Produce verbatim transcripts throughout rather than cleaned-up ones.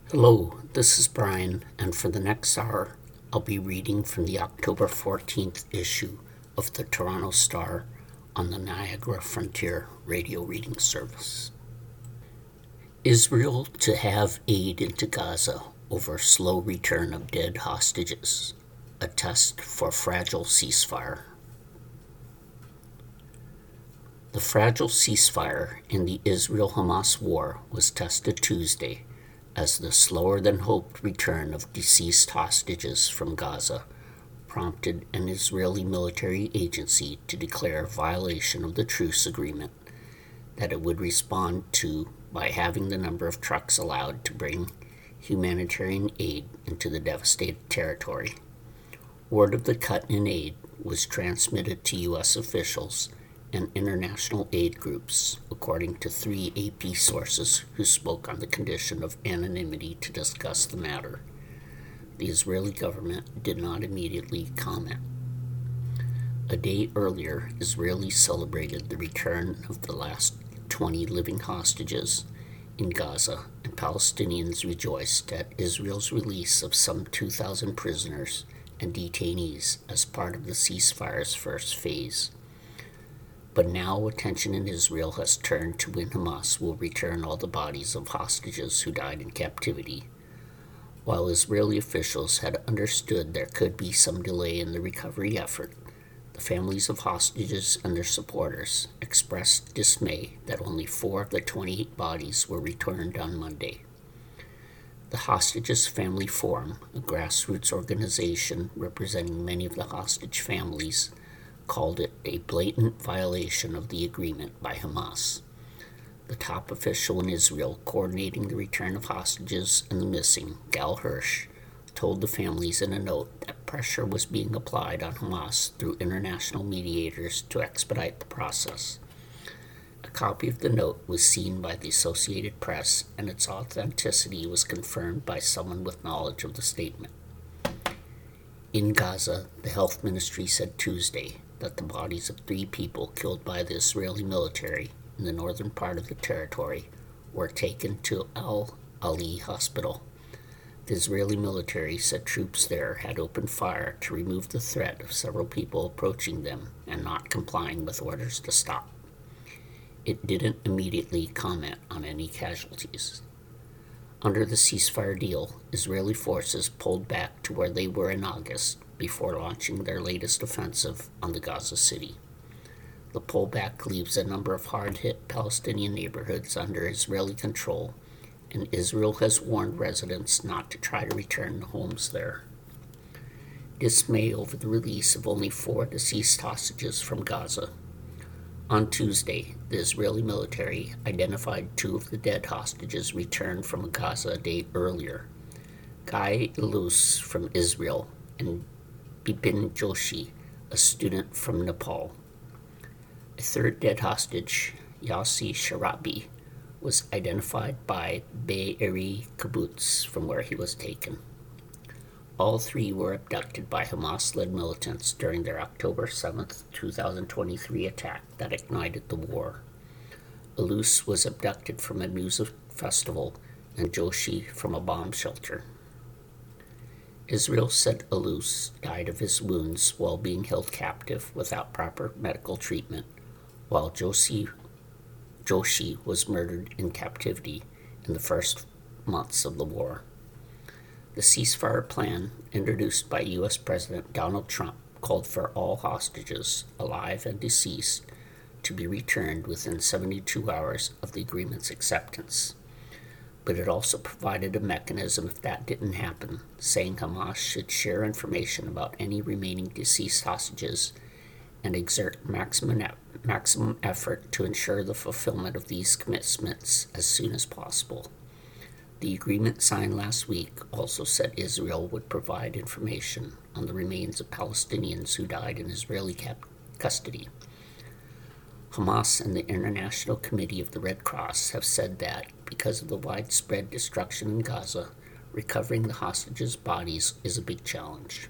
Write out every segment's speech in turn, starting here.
Hello, this is Brian, and for the next hour, I'll be reading from the October fourteenth issue of the Toronto Star on the Niagara Frontier radio reading service. Israel to have aid into Gaza over slow return of dead hostages, a test for fragile ceasefire. The fragile ceasefire in the Israel-Hamas war was tested Tuesday as the slower-than-hoped return of deceased hostages from Gaza prompted an Israeli military agency to declare a violation of the truce agreement that it would respond to by having the number of trucks allowed to bring humanitarian aid into the devastated territory. Word of the cut in aid was transmitted to U S officials and international aid groups, according to three A P sources who spoke on the condition of anonymity to discuss the matter. The Israeli government did not immediately comment. A day earlier, Israelis celebrated the return of the last twenty living hostages in Gaza, and Palestinians rejoiced at Israel's release of some two thousand prisoners and detainees as part of the ceasefire's first phase. But now attention in Israel has turned to when Hamas will return all the bodies of hostages who died in captivity. While Israeli officials had understood there could be some delay in the recovery effort, the families of hostages and their supporters expressed dismay that only four of the twenty-eight bodies were returned on Monday. The Hostages Family Forum, a grassroots organization representing many of the hostage families, called it a blatant violation of the agreement by Hamas. The top official in Israel coordinating the return of hostages and the missing, Gal Hirsch, told the families in a note that pressure was being applied on Hamas through international mediators to expedite the process. A copy of the note was seen by the Associated Press, and its authenticity was confirmed by someone with knowledge of the statement. In Gaza, the health ministry said Tuesday that the bodies of three people killed by the Israeli military in the northern part of the territory were taken to Al-Ali Hospital. The Israeli military said troops there had opened fire to remove the threat of several people approaching them and not complying with orders to stop. It didn't immediately comment on any casualties. Under the ceasefire deal, Israeli forces pulled back to where they were in August before launching their latest offensive on the Gaza City. The pullback leaves a number of hard-hit Palestinian neighborhoods under Israeli control, and Israel has warned residents not to try to return to homes there. Dismay over the release of only four deceased hostages from Gaza. On Tuesday, the Israeli military identified two of the dead hostages returned from Gaza a day earlier, Guy Ilus from Israel and Bipin Joshi, a student from Nepal. A third dead hostage, Yossi Sharabi, was identified by Be'eri kibbutz from where he was taken. All three were abducted by Hamas-led militants during their October seventh, twenty twenty-three attack that ignited the war. Ilus was abducted from a music festival and Joshi from a bomb shelter. Israel said Ilus died of his wounds while being held captive without proper medical treatment, while Joshi, Joshi was murdered in captivity in the first months of the war. The ceasefire plan, introduced by U S President Donald Trump, called for all hostages, alive and deceased, to be returned within seventy-two hours of the agreement's acceptance. But it also provided a mechanism if that didn't happen, saying Hamas should share information about any remaining deceased hostages and exert maximum, maximum effort to ensure the fulfillment of these commitments as soon as possible. The agreement signed last week also said Israel would provide information on the remains of Palestinians who died in Israeli cap- custody. Hamas and the International Committee of the Red Cross have said that, because of the widespread destruction in Gaza, recovering the hostages' bodies is a big challenge.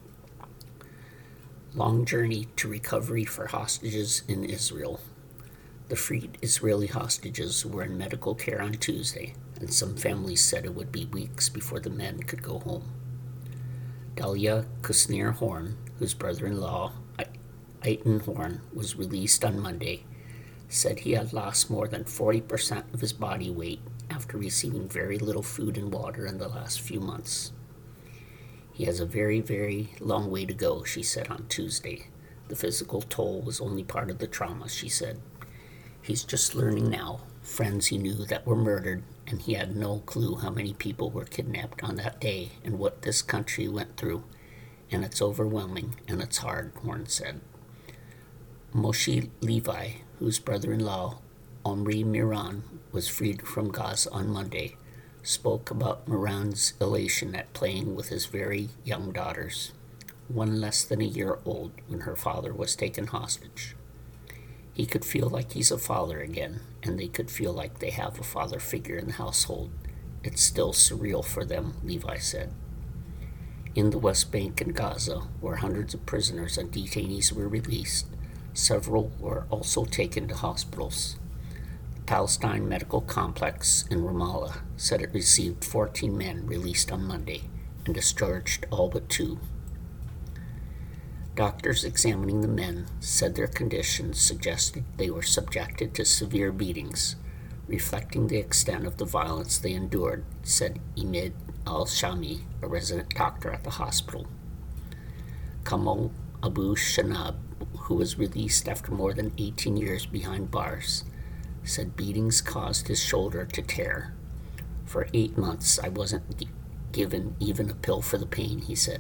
Long journey to recovery for hostages in Israel. The freed Israeli hostages who were in medical care on Tuesday and some families said it would be weeks before the men could go home. Dalia Kusnir Horn, whose brother-in-law, Eitan Horn, was released on Monday, said he had lost more than forty percent of his body weight after receiving very little food and water in the last few months. He has a very, very long way to go, she said on Tuesday. The physical toll was only part of the trauma, she said. He's just learning now. Friends he knew that were murdered, and he had no clue how many people were kidnapped on that day and what this country went through. And it's overwhelming, and it's hard, Horn said. Moshe Levi, whose brother-in-law, Omri Miran, was freed from Gaza on Monday, spoke about Miran's elation at playing with his very young daughters, one less than a year old when her father was taken hostage. He could feel like he's a father again, and they could feel like they have a father figure in the household. It's still surreal for them, Levi said. In the West Bank and Gaza, where hundreds of prisoners and detainees were released, several were also taken to hospitals. The Palestine Medical Complex in Ramallah said it received fourteen men released on Monday and discharged all but two. Doctors examining the men said their conditions suggested they were subjected to severe beatings, reflecting the extent of the violence they endured, said Imad al-Shami, a resident doctor at the hospital. Kamal Abu Shanab, who was released after more than eighteen years behind bars, said beatings caused his shoulder to tear. For eight months, I wasn't g- given even a pill for the pain, he said.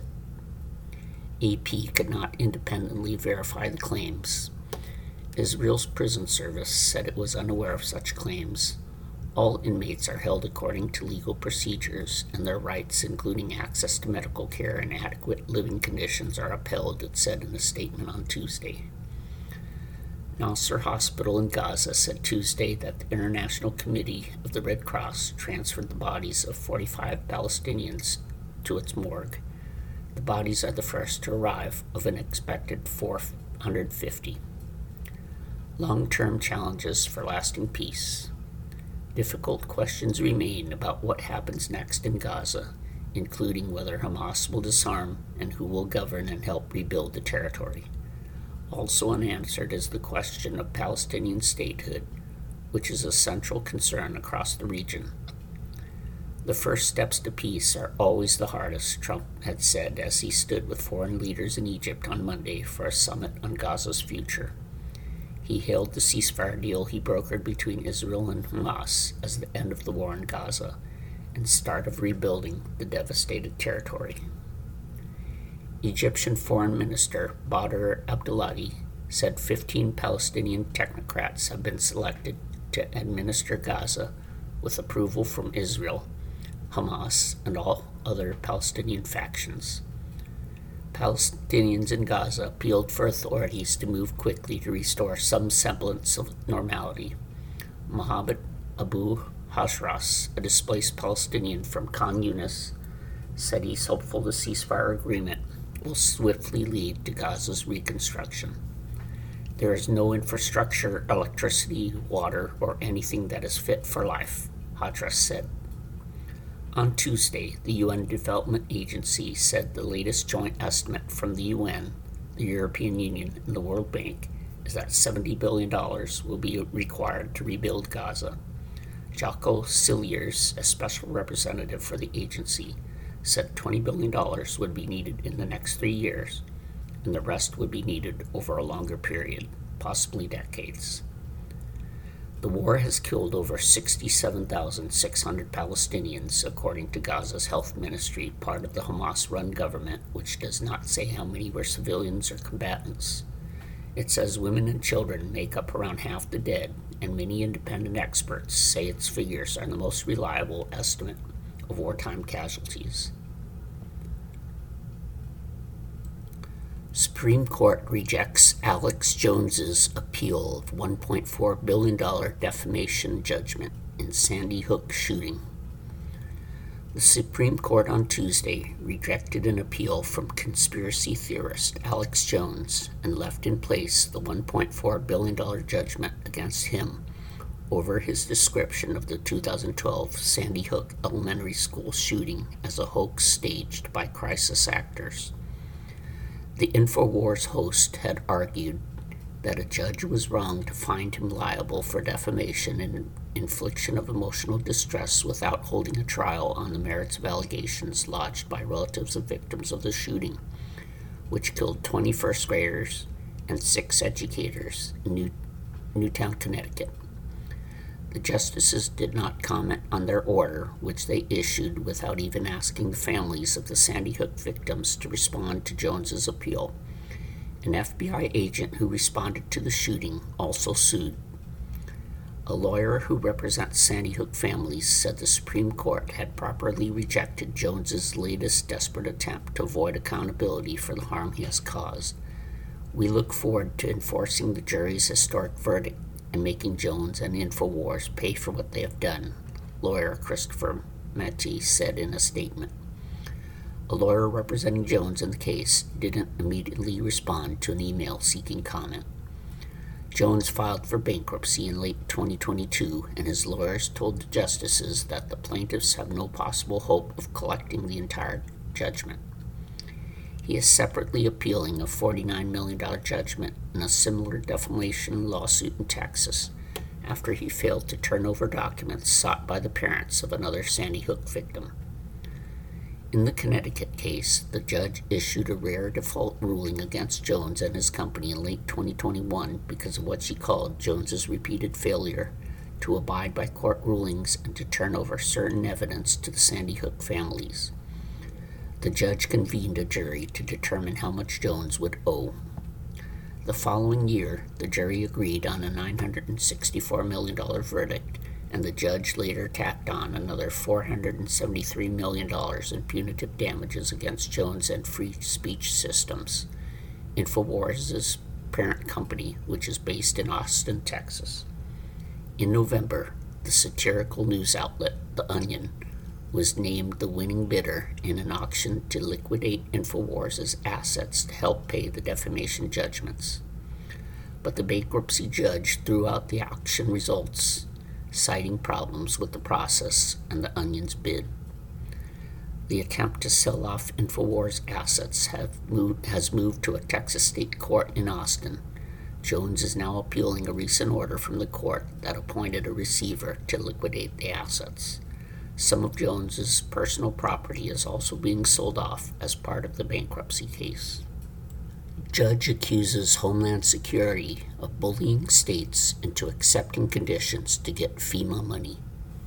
A P could not independently verify the claims. Israel's prison service said it was unaware of such claims. All inmates are held according to legal procedures, and their rights, including access to medical care and adequate living conditions, are upheld, it said in a statement on Tuesday. Nasser Hospital in Gaza said Tuesday that the International Committee of the Red Cross transferred the bodies of forty-five Palestinians to its morgue. The bodies are the first to arrive of an expected four hundred fifty. Long-term challenges for lasting peace. Difficult questions remain about what happens next in Gaza, including whether Hamas will disarm and who will govern and help rebuild the territory. Also unanswered is the question of Palestinian statehood, which is a central concern across the region. The first steps to peace are always the hardest, Trump had said as he stood with foreign leaders in Egypt on Monday for a summit on Gaza's future. He hailed the ceasefire deal he brokered between Israel and Hamas as the end of the war in Gaza and start of rebuilding the devastated territory. Egyptian Foreign Minister Badr Abdulati said fifteen Palestinian technocrats have been selected to administer Gaza with approval from Israel, Hamas, and all other Palestinian factions. Palestinians in Gaza appealed for authorities to move quickly to restore some semblance of normality. Mohammed Abu Hashras, a displaced Palestinian from Khan Yunis, said he's hopeful the ceasefire agreement will swiftly lead to Gaza's reconstruction. There is no infrastructure, electricity, water, or anything that is fit for life, Hashras said. On Tuesday, the U N Development Agency said the latest joint estimate from the U N, the European Union, and the World Bank is that seventy billion dollars will be required to rebuild Gaza. Jaco Cilliers, a special representative for the agency, said twenty billion dollars would be needed in the next three years, and the rest would be needed over a longer period, possibly decades. The war has killed over sixty-seven thousand six hundred Palestinians, according to Gaza's health ministry, part of the Hamas-run government, which does not say how many were civilians or combatants. It says women and children make up around half the dead, and many independent experts say its figures are the most reliable estimate of wartime casualties. Supreme Court rejects Alex Jones's appeal of one point four billion dollars defamation judgment in Sandy Hook shooting. The Supreme Court on Tuesday rejected an appeal from conspiracy theorist Alex Jones and left in place the one point four billion dollars judgment against him over his description of the two thousand twelve Sandy Hook Elementary School shooting as a hoax staged by crisis actors. The InfoWars host had argued that a judge was wrong to find him liable for defamation and infliction of emotional distress without holding a trial on the merits of allegations lodged by relatives of victims of the shooting, which killed twenty first graders and six educators in New- Newtown, Connecticut. The justices did not comment on their order, which they issued without even asking the families of the Sandy Hook victims to respond to Jones's appeal. An F B I agent who responded to the shooting also sued. A lawyer who represents Sandy Hook families said the Supreme Court had properly rejected Jones's latest desperate attempt to avoid accountability for the harm he has caused. We look forward to enforcing the jury's historic verdict and making Jones and InfoWars pay for what they have done, lawyer Christopher Matty said in a statement. A lawyer representing Jones in the case didn't immediately respond to an email seeking comment. Jones filed for bankruptcy in late twenty twenty-two, and his lawyers told the justices that the plaintiffs have no possible hope of collecting the entire judgment. He is separately appealing a forty-nine million dollars judgment in a similar defamation lawsuit in Texas after he failed to turn over documents sought by the parents of another Sandy Hook victim. In the Connecticut case, the judge issued a rare default ruling against Jones and his company in late twenty twenty-one because of what she called Jones's repeated failure to abide by court rulings and to turn over certain evidence to the Sandy Hook families. The judge convened a jury to determine how much Jones would owe. The following year, the jury agreed on a nine hundred sixty-four million dollars verdict, and the judge later tacked on another four hundred seventy-three million dollars in punitive damages against Jones and Free Speech Systems, InfoWars' parent company, which is based in Austin, Texas. In November, the satirical news outlet The Onion was named the winning bidder in an auction to liquidate InfoWars' assets to help pay the defamation judgments. But the bankruptcy judge threw out the auction results, citing problems with the process and the Onion's bid. The attempt to sell off InfoWars assets have moved, has moved to a Texas state court in Austin. Jones is now appealing a recent order from the court that appointed a receiver to liquidate the assets. Some of Jones's personal property is also being sold off as part of the bankruptcy case. Judge accuses Homeland Security of bullying states into accepting conditions to get FEMA money.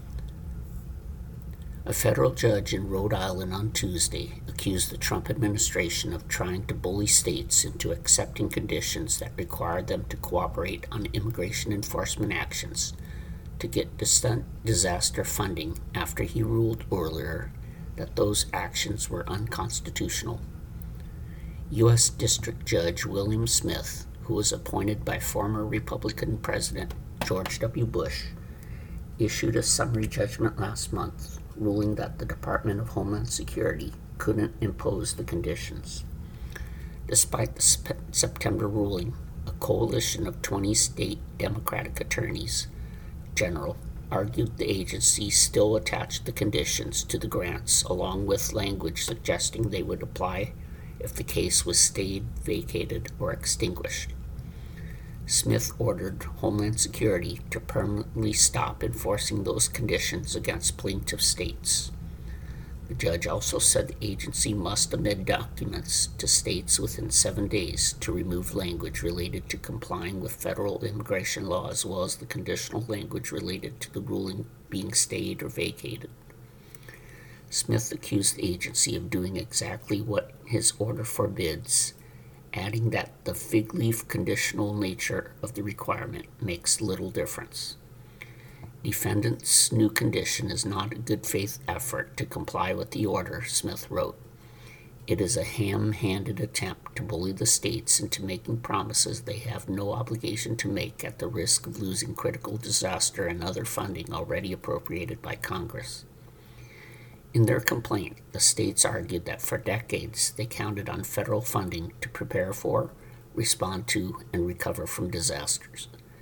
A federal judge in Rhode Island on Tuesday accused the Trump administration of trying to bully states into accepting conditions that require them to cooperate on immigration enforcement actions to get disaster funding after he ruled earlier that those actions were unconstitutional. U S District Judge William Smith, who was appointed by former Republican President George W. Bush, issued a summary judgment last month, ruling that the Department of Homeland Security couldn't impose the conditions. Despite the sp- September ruling, a coalition of twenty state Democratic attorneys general argued the agency still attached the conditions to the grants, along with language suggesting they would apply if the case was stayed, vacated, or extinguished. Smith ordered Homeland Security to permanently stop enforcing those conditions against plaintiff states. The judge also said the agency must amend documents to states within seven days to remove language related to complying with federal immigration law, as well as the conditional language related to the ruling being stayed or vacated. Smith accused the agency of doing exactly what his order forbids, adding that the fig leaf conditional nature of the requirement makes little difference. Defendant's new condition is not a good faith effort to comply with the order, Smith wrote. It is a ham-handed attempt to bully the states into making promises they have no obligation to make at the risk of losing critical disaster and other funding already appropriated by Congress. In their complaint, the states argued that for decades they counted on federal funding to prepare for, respond to, and recover from disasters.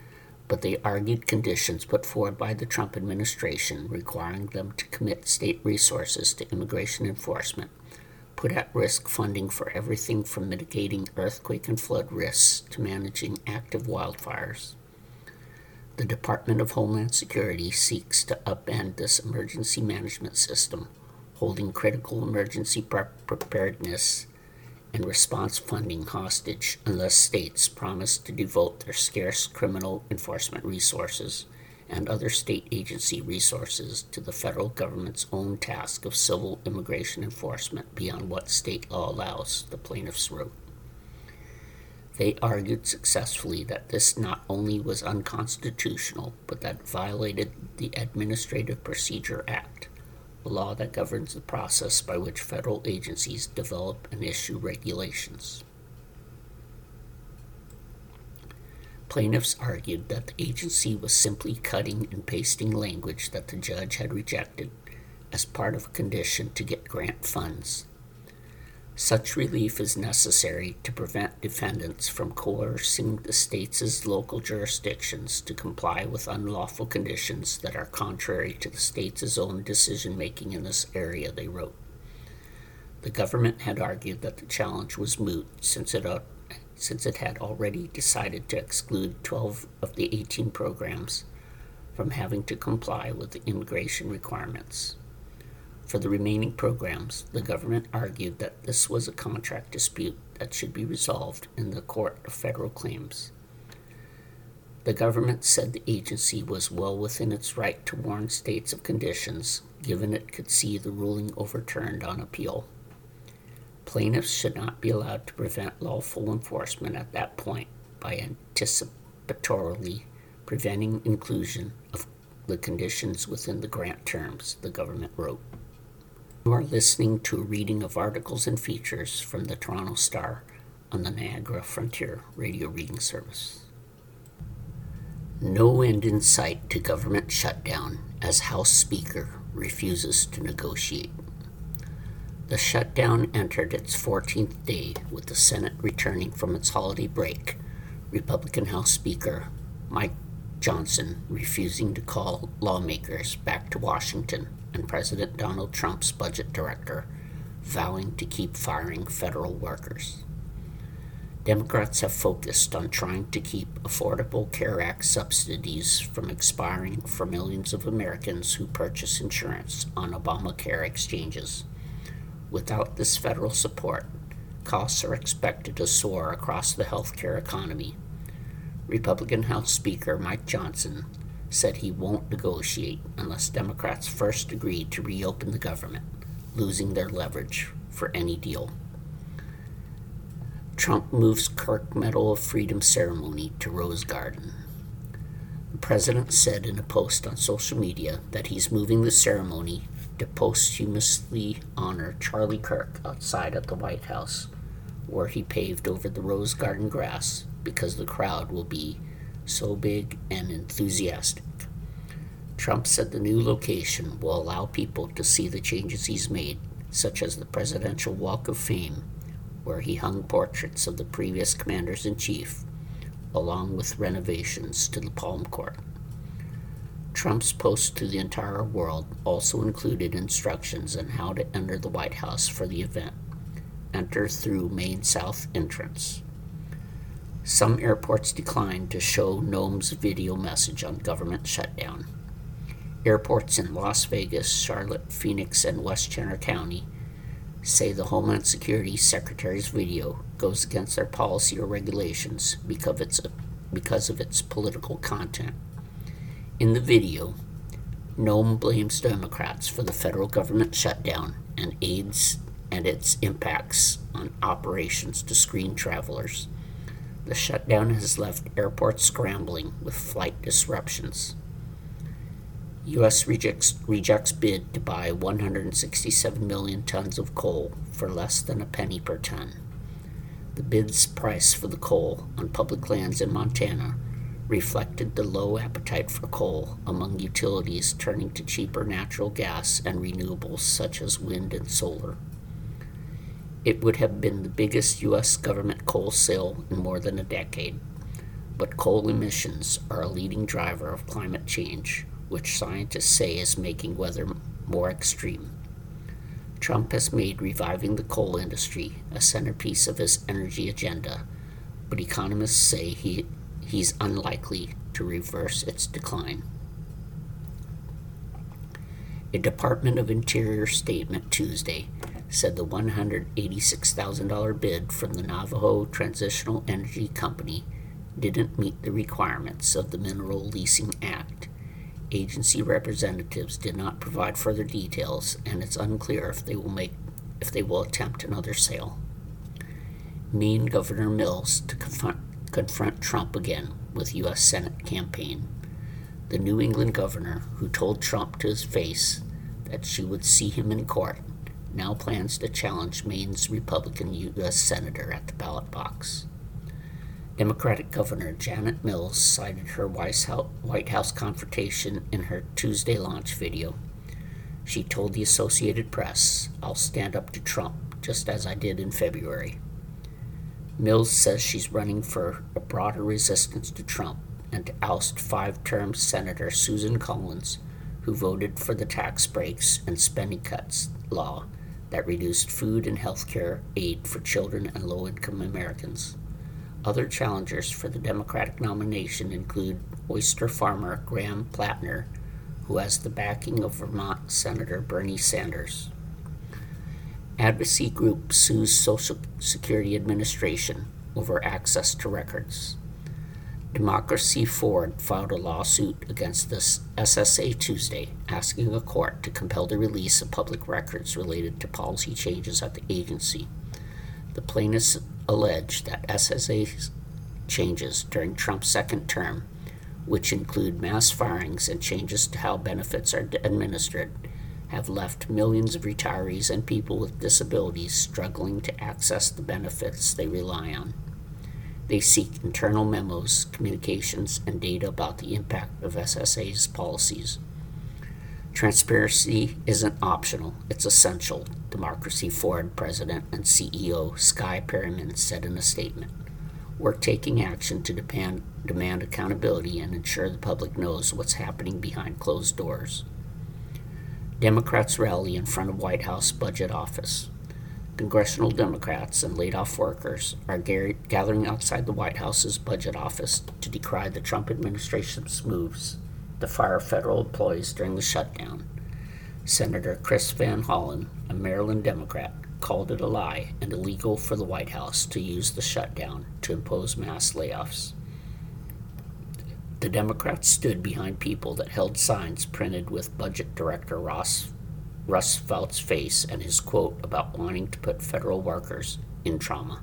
but they argued conditions put forward by the Trump administration requiring them to commit state resources to immigration enforcement put at risk funding for everything from mitigating earthquake and flood risks to managing active wildfires. The Department of Homeland Security seeks to upend this emergency management system, holding critical emergency preparedness and response funding hostage unless states promise to devote their scarce criminal enforcement resources and other state agency resources to the federal government's own task of civil immigration enforcement beyond what state law allows, the plaintiffs wrote. They argued successfully that this not only was unconstitutional, but that it violated the Administrative Procedure Act, a law that governs the process by which federal agencies develop and issue regulations. Plaintiffs argued that the agency was simply cutting and pasting language that the judge had rejected as part of a condition to get grant funds. Such relief is necessary to prevent defendants from coercing the states' local jurisdictions to comply with unlawful conditions that are contrary to the states' own decision-making in this area, they wrote. The government had argued that the challenge was moot since it, uh, since it had already decided to exclude twelve of the eighteen programs from having to comply with the immigration requirements. For the remaining programs, the government argued that this was a contract dispute that should be resolved in the Court of Federal Claims. The government said the agency was well within its right to warn states of conditions, given it could see the ruling overturned on appeal. Plaintiffs should not be allowed to prevent lawful enforcement at that point by anticipatorily preventing inclusion of the conditions within the grant terms, the government wrote. You are listening to a reading of articles and features from the Toronto Star on the Niagara Frontier Radio Reading Service. No end in sight to government shutdown as House Speaker refuses to negotiate. The shutdown entered its fourteenth day with the Senate returning from its holiday break, Republican House Speaker Mike Johnson refusing to call lawmakers back to Washington, and President Donald Trump's budget director vowing to keep firing federal workers. Democrats have focused on trying to keep Affordable Care Act subsidies from expiring for millions of Americans who purchase insurance on Obamacare exchanges. Without this federal support, costs are expected to soar across the healthcare economy. Republican House Speaker Mike Johnson said he won't negotiate unless Democrats first agree to reopen the government, losing their leverage for any deal. Trump moves Kirk Medal of Freedom ceremony to Rose Garden. The president said in a post on social media that he's moving the ceremony to posthumously honor Charlie Kirk outside at the White House, where he paved over the Rose Garden grass because the crowd will be so big and enthusiastic. Trump said the new location will allow people to see the changes he's made, such as the Presidential Walk of Fame, where he hung portraits of the previous commanders-in-chief, along with renovations to the Palm Court. Trump's post to the entire world also included instructions on how to enter the White House for the event. Enter through main south entrance. Some airports declined to show Noem's video message on government shutdown. Airports in Las Vegas, Charlotte, Phoenix, and Westchester County say the Homeland Security Secretary's video goes against their policy or regulations because of its, because of its political content. In the video, Noem blames Democrats for the federal government shutdown and aids and its impacts on operations to screen travelers. The shutdown has left airports scrambling with flight disruptions. U S rejects, rejects bid to buy one hundred sixty-seven million tons of coal for less than a penny per ton. The bid's price for the coal on public lands in Montana reflected the low appetite for coal among utilities turning to cheaper natural gas and renewables such as wind and solar. It would have been the biggest U S government coal sale in more than a decade. But coal emissions are a leading driver of climate change, which scientists say is making weather more extreme. Trump has made reviving the coal industry a centerpiece of his energy agenda, but economists say he, he's unlikely to reverse its decline. A Department of Interior statement Tuesday said the one hundred eighty-six thousand dollars bid from the Navajo Transitional Energy Company didn't meet the requirements of the Mineral Leasing Act. Agency representatives did not provide further details, and it's unclear if they will make if they will attempt another sale. Maine Governor Mills to confront, confront Trump again with U S Senate campaign. The New England governor, who told Trump to his face that she would see him in court, now plans to challenge Maine's Republican U S senator at the ballot box. Democratic Governor Janet Mills cited her White House confrontation in her Tuesday launch video. She told the Associated Press, "I'll stand up to Trump, just as I did in February." Mills says she's running for a broader resistance to Trump and to oust five-term Senator Susan Collins, who voted for the tax breaks and spending cuts law that reduced food and health care aid for children and low-income Americans. Other challengers for the Democratic nomination include oyster farmer Graham Plattner, who has the backing of Vermont Senator Bernie Sanders. Advocacy group sues Social Security Administration over access to records. Democracy Forward filed a lawsuit against the S S A Tuesday, asking a court to compel the release of public records related to policy changes at the agency. The plaintiffs allege that S S A's changes during Trump's second term, which include mass firings and changes to how benefits are administered, have left millions of retirees and people with disabilities struggling to access the benefits they rely on. They seek internal memos, communications, and data about the impact of S S A's policies. Transparency isn't optional, it's essential, Democracy Forward President and C E O Skye Perryman said in a statement. We're taking action to demand, demand accountability and ensure the public knows what's happening behind closed doors. Democrats rally in front of White House Budget Office. Congressional Democrats and laid-off workers are gathering outside the White House's Budget Office to decry the Trump administration's moves to fire federal employees during the shutdown. Senator Chris Van Hollen, a Maryland Democrat, called it a lie and illegal for the White House to use the shutdown to impose mass layoffs. The Democrats stood behind people that held signs printed with Budget Director Ross Rusfelt's face and his quote about wanting to put federal workers in trauma.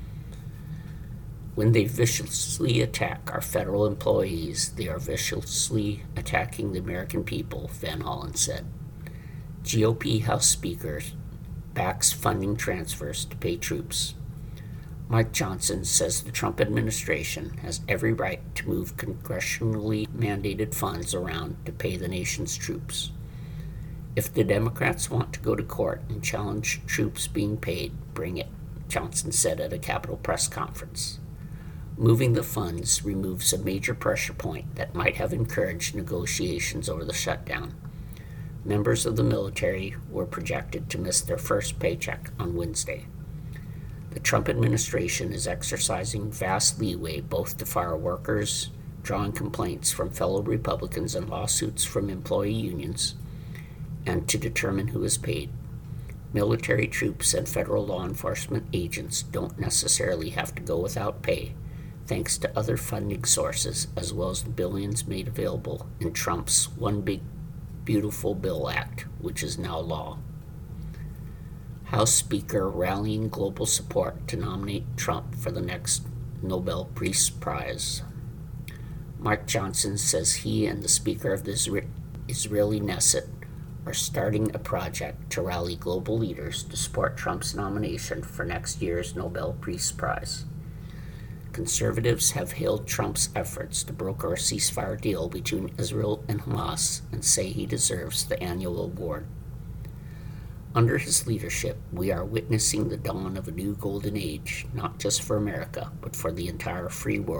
When they viciously attack our federal employees, they are viciously attacking the American people, Van Hollen said. G O P House Speaker backs funding transfers to pay troops. Mike Johnson says the Trump administration has every right to move congressionally mandated funds around to pay the nation's troops. If the Democrats want to go to court and challenge troops being paid, bring it, Johnson said at a Capitol press conference. Moving the funds removes a major pressure point that might have encouraged negotiations over the shutdown. Members of the military were projected to miss their first paycheck on Wednesday. The Trump administration is exercising vast leeway both to fire workers, drawing complaints from fellow Republicans and lawsuits from employee unions, and to determine who is paid. Military troops and federal law enforcement agents don't necessarily have to go without pay, thanks to other funding sources as well as the billions made available in Trump's One Big Beautiful Bill Act, which is now law. House Speaker rallying global support to nominate Trump for the next Nobel Peace Prize. Mike Johnson says he and the Speaker of the Israeli Knesset are starting a project to rally global leaders to support Trump's nomination for next year's Nobel Peace Prize. Conservatives have hailed Trump's efforts to broker a ceasefire deal between Israel and Hamas and say he deserves the annual award. Under his leadership, we are witnessing the dawn of a new golden age, not just for America, but for the entire free world,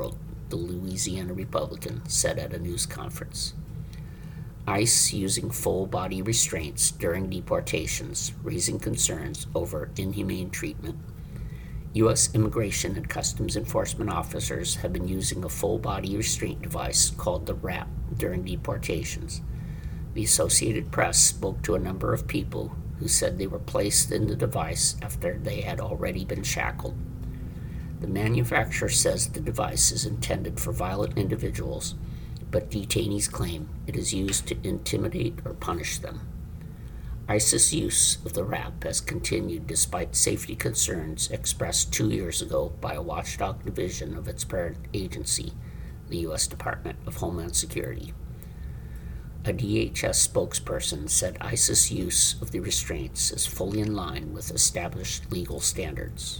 the Louisiana Republican, said at a news conference. ICE using full-body restraints during deportations, raising concerns over inhumane treatment. U S Immigration and Customs Enforcement officers have been using a full-body restraint device called the RAP during deportations. The Associated Press spoke to a number of people who said they were placed in the device after they had already been shackled. The manufacturer says the device is intended for violent individuals, but detainees claim it is used to intimidate or punish them. ICE's use of the RAP has continued despite safety concerns expressed two years ago by a watchdog division of its parent agency, the U S Department of Homeland Security. A D H S spokesperson said ICE's use of the restraints is fully in line with established legal standards.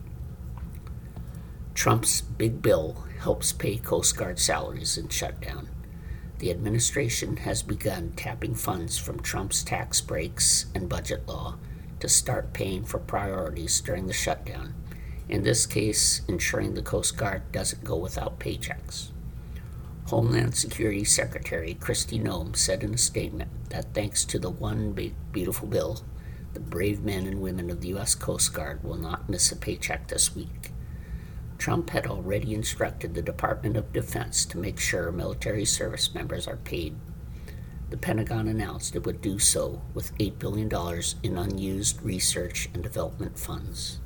Trump's big bill helps pay Coast Guard salaries in shutdown. The administration has begun tapping funds from Trump's tax breaks and budget law to start paying for priorities during the shutdown, in this case, ensuring the Coast Guard doesn't go without paychecks. Homeland Security Secretary Kristi Noem said in a statement that thanks to the One Big Beautiful Bill, the brave men and women of the U S Coast Guard will not miss a paycheck this week. Trump had already instructed the Department of Defense to make sure military service members are paid. The Pentagon announced it would do so with eight billion dollars in unused research and development funds.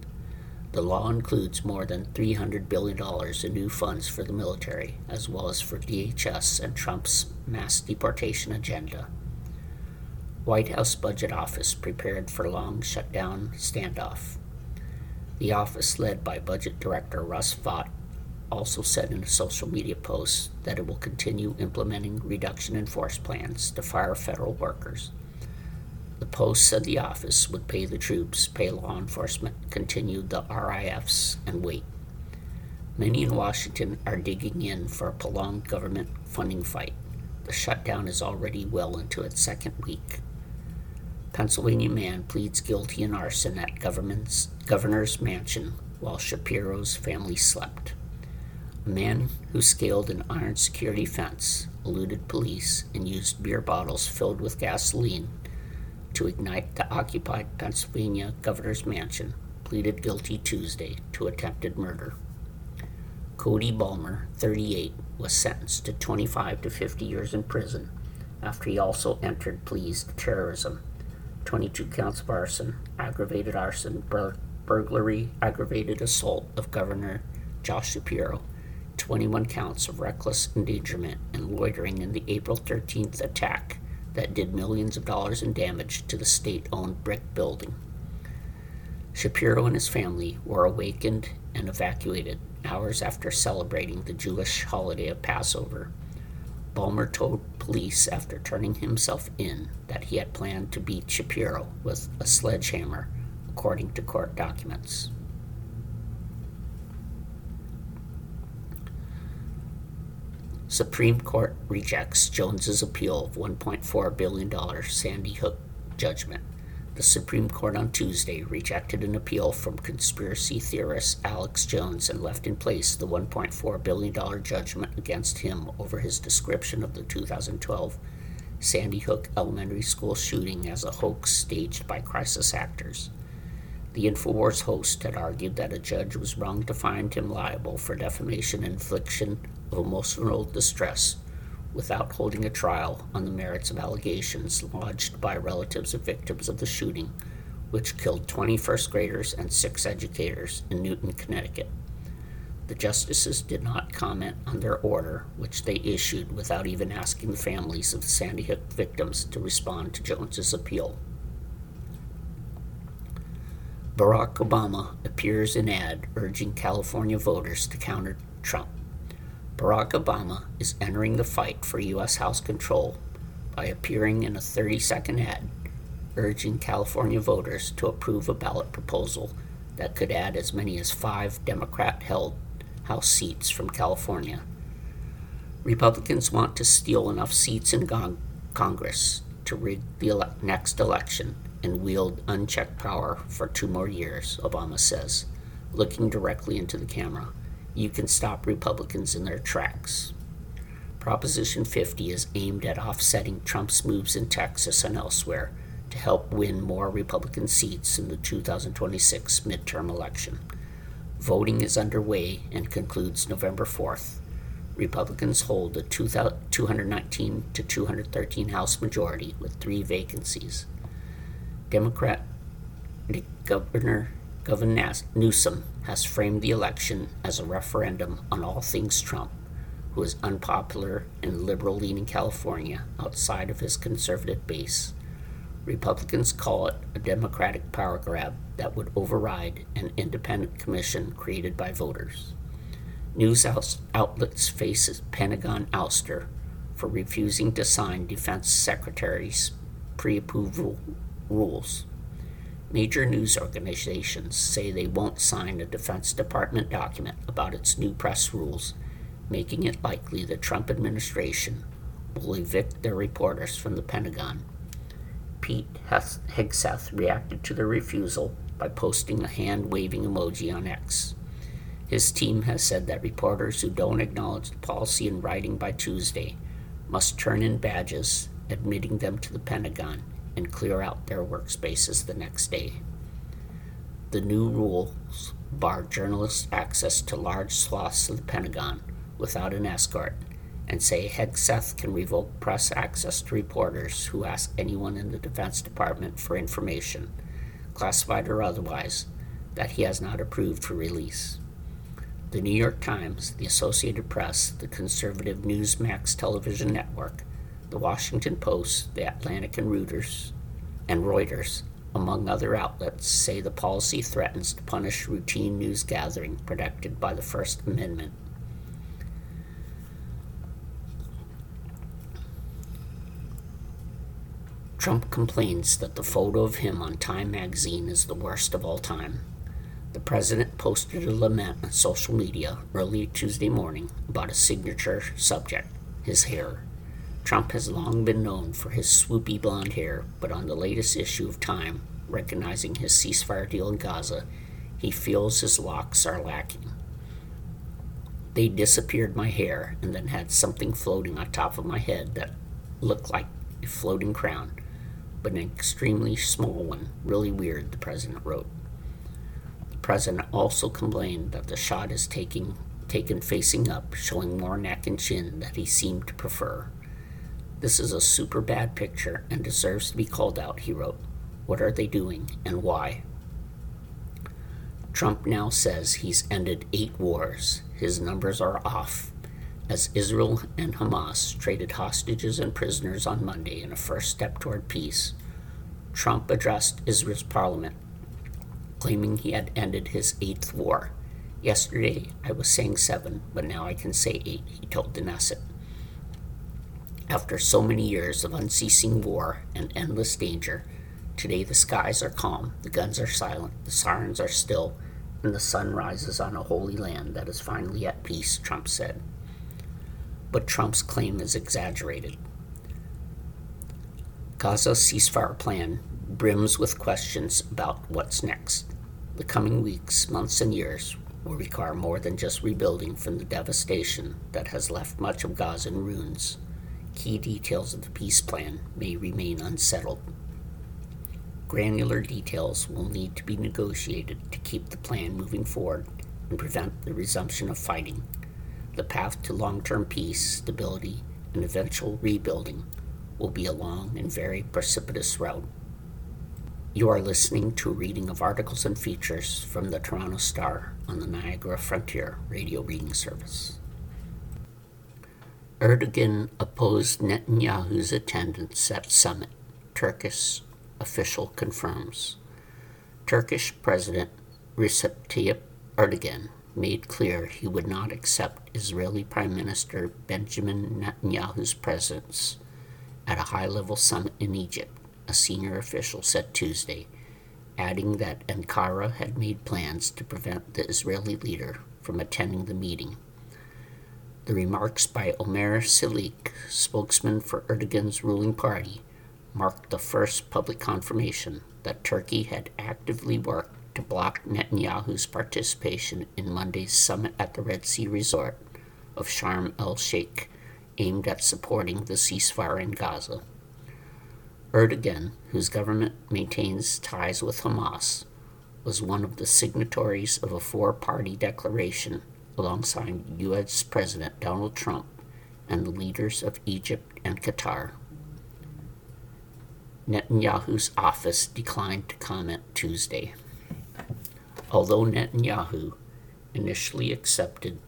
The law includes more than three hundred billion dollars in new funds for the military, as well as for D H S and Trump's mass deportation agenda. White House Budget Office prepared for long shutdown standoff. The office, led by Budget Director Russ Vought, also said in a social media post that it will continue implementing reduction in force plans to fire federal workers. The post said the office would pay the troops, pay law enforcement, continue the R I Fs, and wait. Many in Washington are digging in for a prolonged government funding fight. The shutdown is already well into its second week. Pennsylvania man pleads guilty in arson at governor's mansion while Shapiro's family slept. A man who scaled an iron security fence, eluded police, and used beer bottles filled with gasoline to ignite the occupied Pennsylvania governor's mansion pleaded guilty Tuesday to attempted murder. Cody Balmer, thirty-eight, was sentenced to twenty-five to fifty years in prison after he also entered pleas to terrorism, twenty-two counts of arson, aggravated arson, bur- burglary, aggravated assault of Governor Josh Shapiro, twenty-one counts of reckless endangerment, and loitering in the April thirteenth attack that did millions of dollars in damage to the state-owned brick building. Shapiro and his family were awakened and evacuated hours after celebrating the Jewish holiday of Passover. Balmer told police after turning himself in that he had planned to beat Shapiro with a sledgehammer, according to court documents. Supreme Court rejects Jones's appeal of one point four billion dollars Sandy Hook judgment. The Supreme Court on Tuesday rejected an appeal from conspiracy theorist Alex Jones and left in place the one point four billion dollars judgment against him over his description of the two thousand twelve Sandy Hook Elementary School shooting as a hoax staged by crisis actors. The InfoWars host had argued that a judge was wrong to find him liable for defamation and infliction of emotional distress without holding a trial on the merits of allegations lodged by relatives of victims of the shooting, which killed twenty first graders and six educators in Newton, Connecticut. The justices did not comment on their order, which they issued without even asking the families of the Sandy Hook victims to respond to Jones's appeal. Barack Obama appears in ad urging California voters to counter Trump. Barack Obama is entering the fight for U S House control by appearing in a thirty-second ad urging California voters to approve a ballot proposal that could add as many as five Democrat-held House seats from California. Republicans want to steal enough seats in Gong- Congress to rig the ele- next election and wield unchecked power for two more years, Obama says, looking directly into the camera. you can stop Republicans in their tracks. Proposition fifty is aimed at offsetting Trump's moves in Texas and elsewhere to help win more Republican seats in the two thousand twenty-six midterm election. Voting is underway and concludes November fourth. Republicans hold a two hundred nineteen to two hundred thirteen House majority with three vacancies. Democrat Governor Governor Newsom has framed the election as a referendum on all things Trump, who is unpopular in liberal-leaning California outside of his conservative base. Republicans call it a Democratic power grab that would override an independent commission created by voters. News outlets face Pentagon ouster for refusing to sign Defense Secretary's pre-approval rules. Major news organizations say they won't sign a Defense Department document about its new press rules, making it likely the Trump administration will evict their reporters from the Pentagon. Pete Hegseth reacted to the refusal by posting a hand-waving emoji on X. His team has said that reporters who don't acknowledge the policy in writing by Tuesday must turn in badges admitting them to the Pentagon and clear out their workspaces the next day. The new rules bar journalists access to large swaths of the Pentagon without an escort and say Hegseth can revoke press access to reporters who ask anyone in the Defense Department for information, classified or otherwise, that he has not approved for release. The New York Times, the Associated Press, the conservative Newsmax television network, the Washington Post, the Atlantic and Reuters, and Reuters, among other outlets, say the policy threatens to punish routine news gathering protected by the First Amendment. Trump complains that the photo of him on Time magazine is the worst of all time. The president posted a lament on social media early Tuesday morning about a signature subject, his hair. Trump has long been known for his swoopy blonde hair, but on the latest issue of Time, recognizing his ceasefire deal in Gaza, he feels his locks are lacking. They disappeared my hair and then had something floating on top of my head that looked like a floating crown, but an extremely small one. Really weird, the president wrote. The president also complained that the shot is taking, taken facing up, showing more neck and chin that he seemed to prefer. This is a super bad picture and deserves to be called out, he wrote. What are they doing and why? Trump now says he's ended eight wars. His numbers are off, as Israel and Hamas traded hostages and prisoners on Monday in a first step toward peace. Trump addressed Israel's parliament, claiming he had ended his eighth war. Yesterday, I was saying seven, but now I can say eight, he told the Knesset. After so many years of unceasing war and endless danger, today the skies are calm, the guns are silent, the sirens are still, and the sun rises on a holy land that is finally at peace, Trump said. But Trump's claim is exaggerated. Gaza's ceasefire plan brims with questions about what's next. The coming weeks, months, and years will require more than just rebuilding from the devastation that has left much of Gaza in ruins. Key details of the peace plan may remain unsettled. Granular details will need to be negotiated to keep the plan moving forward and prevent the resumption of fighting. The path to long-term peace, stability, and eventual rebuilding will be a long and very precipitous route. You are listening to a reading of articles and features from the Toronto Star on the Niagara Frontier radio reading service. Erdogan opposed Netanyahu's attendance at summit, Turkish official confirms. Turkish President Recep Tayyip Erdogan made clear he would not accept Israeli Prime Minister Benjamin Netanyahu's presence at a high-level summit in Egypt, a senior official said Tuesday, adding that Ankara had made plans to prevent the Israeli leader from attending the meeting. The remarks by Omer Silik, spokesman for Erdogan's ruling party, marked the first public confirmation that Turkey had actively worked to block Netanyahu's participation in Monday's summit at the Red Sea resort of Sharm el-Sheikh, aimed at supporting the ceasefire in Gaza. Erdogan, whose government maintains ties with Hamas, was one of the signatories of a four-party declaration alongside U S President Donald Trump and the leaders of Egypt and Qatar. Netanyahu's office declined to comment Tuesday. Although Netanyahu initially accepted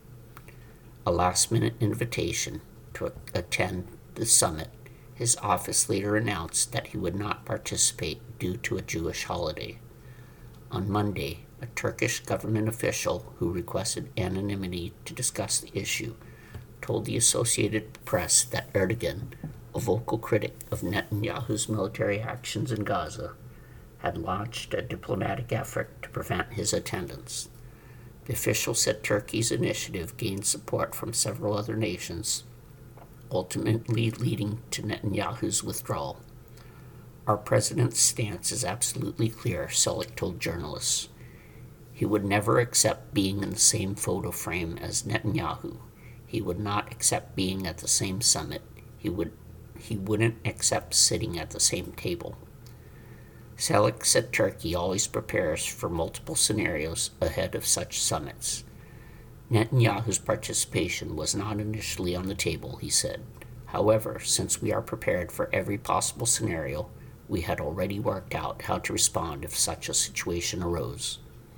a last-minute invitation to attend the summit, his office later announced that he would not participate due to a Jewish holiday. On Monday, a Turkish government official who requested anonymity to discuss the issue told the Associated Press that Erdogan, a vocal critic of Netanyahu's military actions in Gaza, had launched a diplomatic effort to prevent his attendance. The official said Turkey's initiative gained support from several other nations, ultimately leading to Netanyahu's withdrawal. Our president's stance is absolutely clear, Selig told journalists. He would never accept being in the same photo frame as Netanyahu. He would not accept being at the same summit. He would he wouldn't accept sitting at the same table. Selig said Turkey always prepares for multiple scenarios ahead of such summits. Netanyahu's participation was not initially on the table, he said. However, since we are prepared for every possible scenario, we had already worked out how to respond if such a situation arose.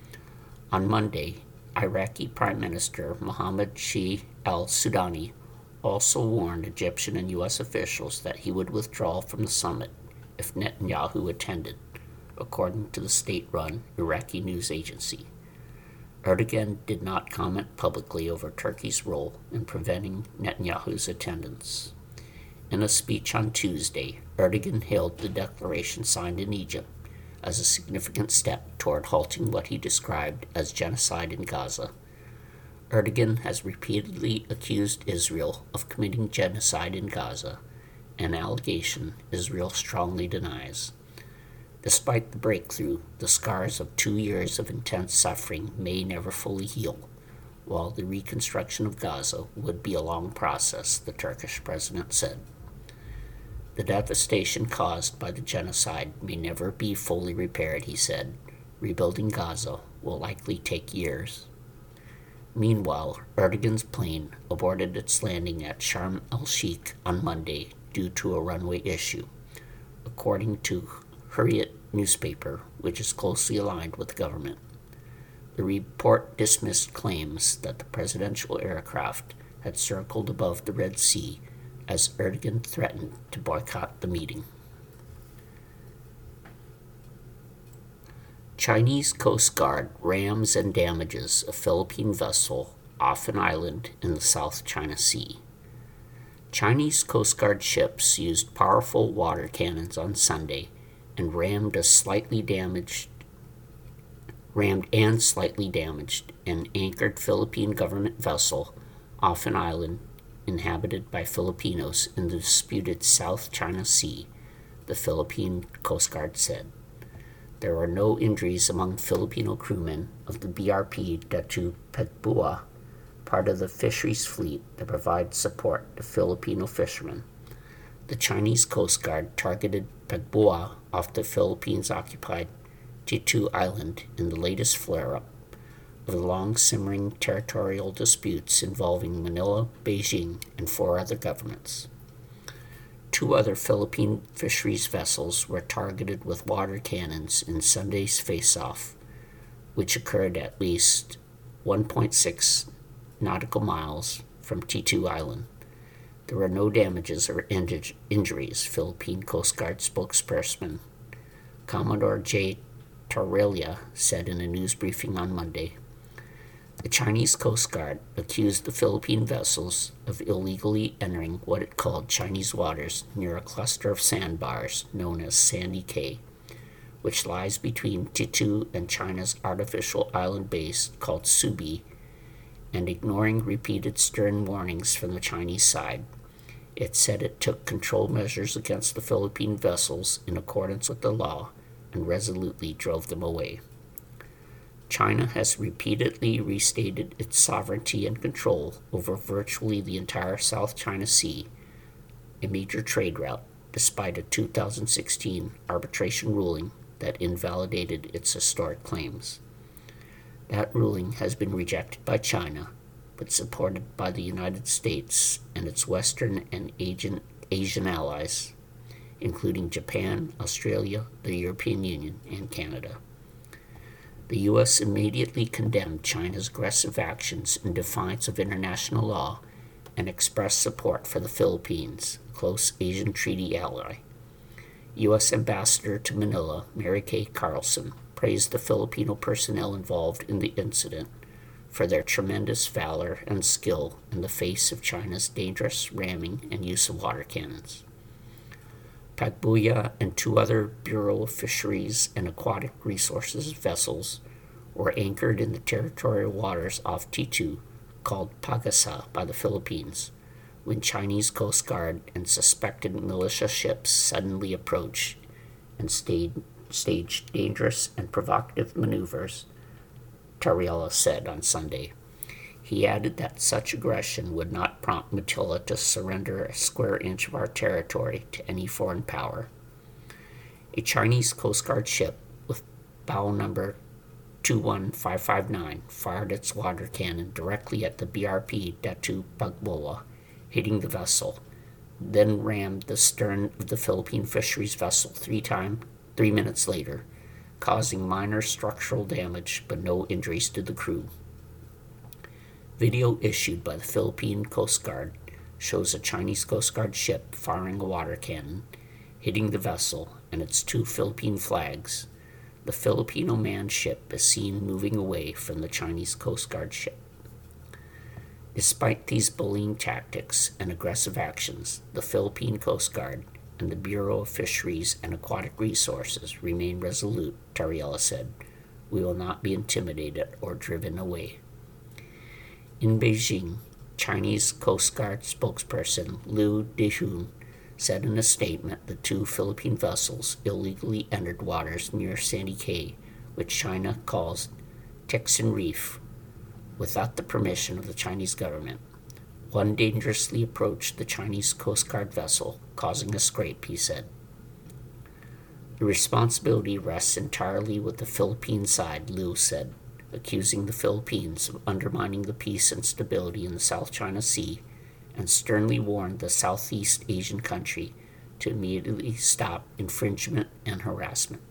On Monday, Iraqi Prime Minister Mohammed Shia al-Sudani also warned Egyptian and U S officials that he would withdraw from the summit if Netanyahu attended, according to the state-run Iraqi news agency. Erdogan did not comment publicly over Turkey's role in preventing Netanyahu's attendance. In a speech on Tuesday, Erdogan hailed the declaration signed in Egypt as a significant step toward halting what he described as genocide in Gaza. Erdogan has repeatedly accused Israel of committing genocide in Gaza, an allegation Israel strongly denies. Despite the breakthrough, the scars of two years of intense suffering may never fully heal, while the reconstruction of Gaza would be a long process, the Turkish president said. The devastation caused by the genocide may never be fully repaired, he said. Rebuilding Gaza will likely take years. Meanwhile, Erdogan's plane aborted its landing at Sharm el-Sheikh on Monday due to a runway issue, according to Hurriyet newspaper, which is closely aligned with the government. The report dismissed claims that the presidential aircraft had circled above the Red Sea as Erdogan threatened to boycott the meeting. Chinese Coast Guard rams and damages a Philippine vessel off an island in the South China Sea. Chinese Coast Guard ships used powerful water cannons on Sunday and rammed a slightly damaged, rammed and slightly damaged an anchored Philippine government vessel off an island inhabited by Filipinos in the disputed South China Sea, the Philippine Coast Guard said. There were no injuries among Filipino crewmen of the B R P Datu Pagbuha, part of the fisheries fleet that provides support to Filipino fishermen. The Chinese Coast Guard targeted Pagbuha off the Philippines-occupied Titu Island in the latest flare-up of the long-simmering territorial disputes involving Manila, Beijing, and four other governments. Two other Philippine fisheries vessels were targeted with water cannons in Sunday's face-off, which occurred at least one point six nautical miles from Titu Island. There were no damages or inj- injuries, Philippine Coast Guard spokesperson Commodore J. Torrelia said in a news briefing on Monday. The Chinese Coast Guard accused the Philippine vessels of illegally entering what it called Chinese waters near a cluster of sandbars known as Sandy Cay, which lies between Titu and China's artificial island base called Subi, and ignoring repeated stern warnings from the Chinese side. It said it took control measures against the Philippine vessels in accordance with the law and resolutely drove them away. China has repeatedly restated its sovereignty and control over virtually the entire South China Sea, a major trade route, despite a two thousand sixteen arbitration ruling that invalidated its historic claims. That ruling has been rejected by China, but supported by the United States and its Western and Asian, Asian allies, including Japan, Australia, the European Union, and Canada. The U S immediately condemned China's aggressive actions in defiance of international law and expressed support for the Philippines, a close Asian treaty ally. U S Ambassador to Manila, Mary Kay Carlson, praised the Filipino personnel involved in the incident for their tremendous valor and skill in the face of China's dangerous ramming and use of water cannons. Pagbuya and two other Bureau of Fisheries and Aquatic Resources vessels were anchored in the territorial waters off T two, called Pagasa by the Philippines, when Chinese Coast Guard and suspected militia ships suddenly approached and stayed, staged dangerous and provocative maneuvers, Tariella said on Sunday. He added that such aggression would not prompt Manila to surrender a square inch of our territory to any foreign power. A Chinese Coast Guard ship with bow number two one five five nine fired its water cannon directly at the B R P Datu Pagboa, hitting the vessel, then rammed the stern of the Philippine fisheries vessel three times, three minutes later, causing minor structural damage but no injuries to the crew. Video issued by the Philippine Coast Guard shows a Chinese Coast Guard ship firing a water cannon, hitting the vessel and its two Philippine flags. The Filipino manned ship is seen moving away from the Chinese Coast Guard ship. Despite these bullying tactics and aggressive actions, the Philippine Coast Guard and the Bureau of Fisheries and Aquatic Resources remain resolute, Tariella said. We will not be intimidated or driven away. In Beijing, Chinese Coast Guard spokesperson Liu Dehun said in a statement the two Philippine vessels illegally entered waters near Sandy Cay, which China calls Texan Reef, without the permission of the Chinese government. One dangerously approached the Chinese Coast Guard vessel, causing a scrape, he said. The responsibility rests entirely with the Philippine side, Liu said, accusing the Philippines of undermining the peace and stability in the South China Sea, and sternly warned the Southeast Asian country to immediately stop infringement and harassment.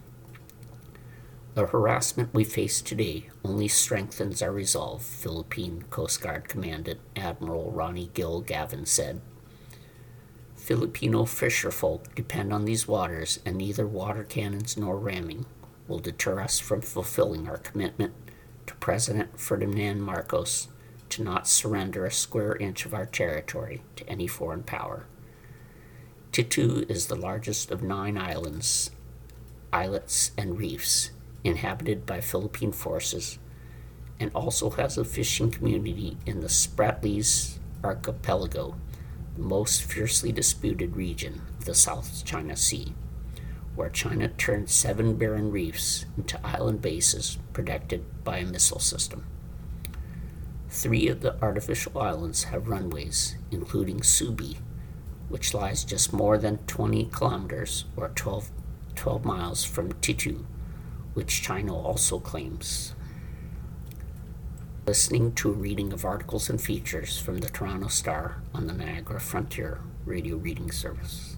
The harassment we face today only strengthens our resolve, Philippine Coast Guard Commandant Admiral Ronnie Gil Gavin said. Filipino fisherfolk depend on these waters, and neither water cannons nor ramming will deter us from fulfilling our commitment to President Ferdinand Marcos to not surrender a square inch of our territory to any foreign power. Titu is the largest of nine islands, islets, and reefs inhabited by Philippine forces, and also has a fishing community in the Spratlys Archipelago, the most fiercely disputed region of the South China Sea, where China turned seven barren reefs into island bases protected by a missile system. Three of the artificial islands have runways, including Subi, which lies just more than twenty kilometers or twelve, twelve miles from Titu, which China also claims. Listening to a reading of articles and features from the Toronto Star on the Niagara Frontier radio reading service.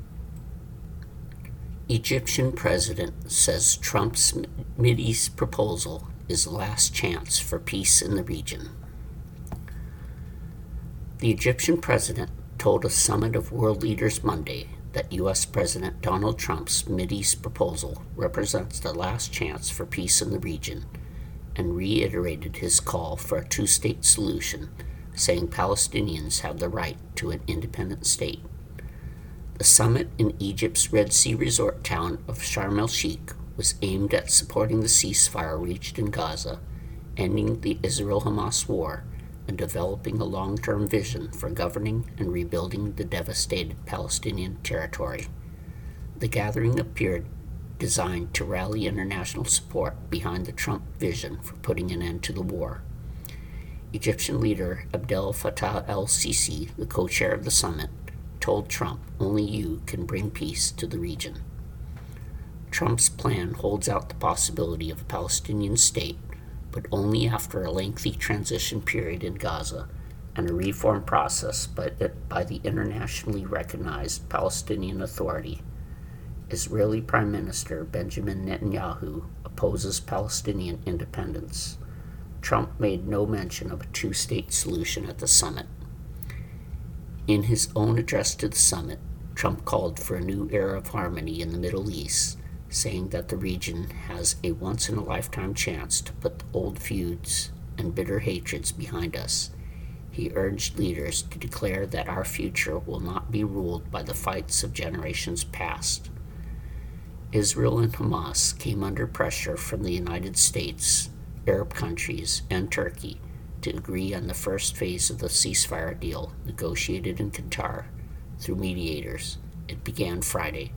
Egyptian president says Trump's Mideast proposal is the last chance for peace in the region. The Egyptian president told a summit of world leaders Monday that U S President Donald Trump's Mideast proposal represents the last chance for peace in the region, and reiterated his call for a two-state solution, saying Palestinians have the right to an independent state. The summit in Egypt's Red Sea resort town of Sharm el-Sheikh was aimed at supporting the ceasefire reached in Gaza, ending the Israel-Hamas war, and developing a long-term vision for governing and rebuilding the devastated Palestinian territory. The gathering appeared designed to rally international support behind the Trump vision for putting an end to the war. Egyptian leader Abdel Fattah el-Sisi, the co-chair of the summit, told Trump only you can bring peace to the region. Trump's plan holds out the possibility of a Palestinian state, but only after a lengthy transition period in Gaza and a reform process by, by the internationally recognized Palestinian Authority. Israeli Prime Minister Benjamin Netanyahu opposes Palestinian independence. Trump made no mention of a two-state solution at the summit. In his own address to the summit, Trump called for a new era of harmony in the Middle East, saying that the region has a once-in-a-lifetime chance to put the old feuds and bitter hatreds behind us. He urged leaders to declare that our future will not be ruled by the fights of generations past. Israel and Hamas came under pressure from the United States, Arab countries, and Turkey to agree on the first phase of the ceasefire deal negotiated in Qatar through mediators. It began Friday.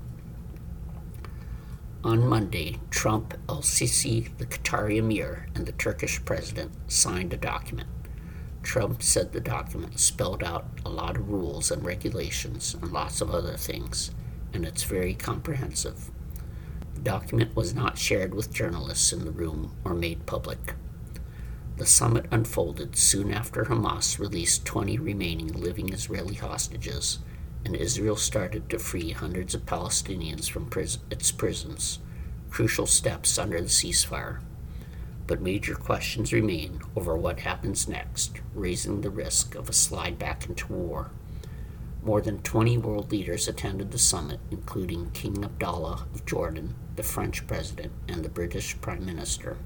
On Monday, Trump, el-Sisi, the Qatari emir, and the Turkish president signed a document. Trump said the document spelled out a lot of rules and regulations and lots of other things, and it's very comprehensive. The document was not shared with journalists in the room or made public. The summit unfolded soon after Hamas released twenty remaining living Israeli hostages, and Israel started to free hundreds of Palestinians from pris- its prisons, crucial steps under the ceasefire. But major questions remain over what happens next, raising the risk of a slide back into war. More than twenty world leaders attended the summit, including King Abdullah of Jordan, the French president, and the British Prime Minister.